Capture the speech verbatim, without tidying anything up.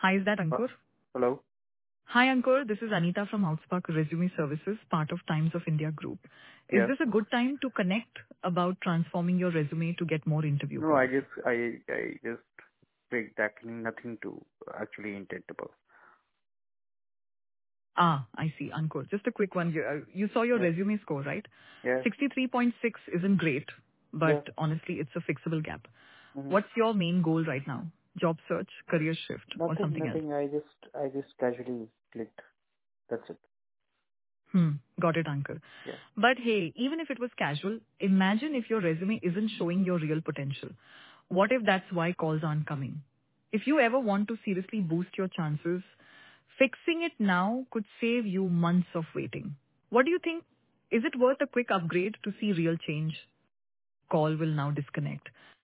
Hi, is that Uh, Ankur? Hello? Hi, Ankur. This is Anita from Outspark Resume Services, part of Times of India Group. Is Yes. this a good time to connect about transforming your resume to get more interview No, I calls? just I I just picked actually nothing to actually intend about. Ah, I see, Ankur. Just a quick one. You, uh, you saw your Yeah. resume score, right? Yeah. sixty-three point six isn't great, Yeah. but honestly, it's a fixable gap. Mm-hmm. What's your main goal right now? Job search, career shift, or Nothing, something else? nothing. I just I just casually clicked. That's it. Hmm. Got it, Ankur. Yeah. But hey, even if it was casual, imagine if your resume isn't showing your real potential. What if that's why calls aren't coming? If you ever want to seriously boost your chances, fixing it now could save you months of waiting. What do you think? Is it worth a quick upgrade to see real change? Call will now disconnect.